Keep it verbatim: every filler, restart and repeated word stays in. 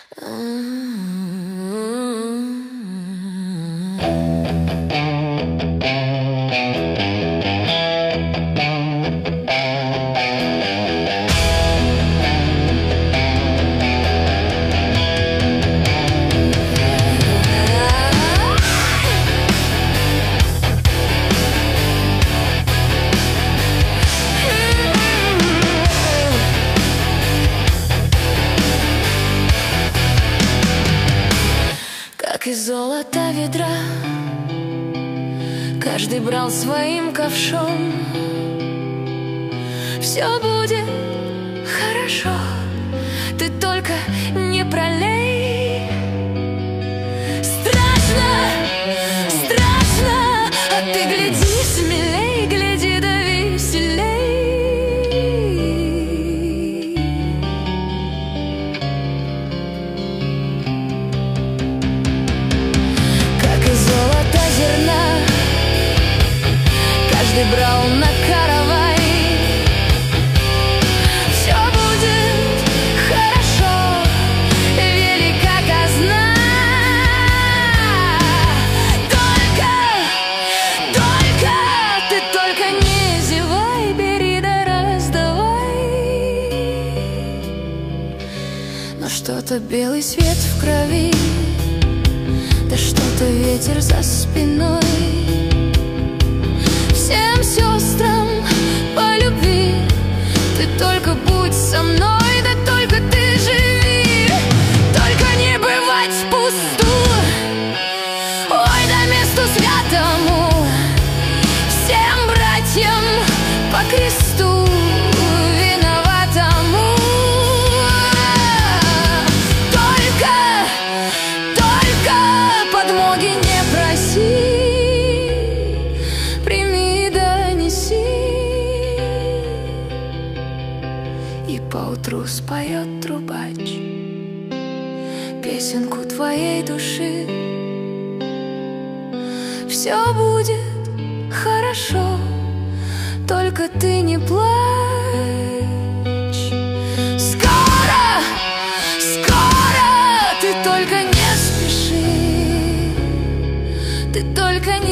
Как из золота ведра каждый брал своим ковшом. Все будет хорошо, ты только не пролей. Страшно, страшно, а ты гляди смелей, гляди да веселей. Как из золота зерна каждый брал на каравай. Все будет хорошо, велика казна. Только, только, ты только не зевай, бери да раздавай. Но что-то белый свет в крови, да что-то ветер за спиной. Всем сестрам по любви ты только будь со мной, да только ты живи. Только не бывать впусту, ой, да месту святому, всем братьям по кресту виноватому. Только, только подмоги не проси, и поутру споет трубач песенку твоей души. Все будет хорошо, только ты не плачь. Скоро, скоро, ты только не спеши, ты только не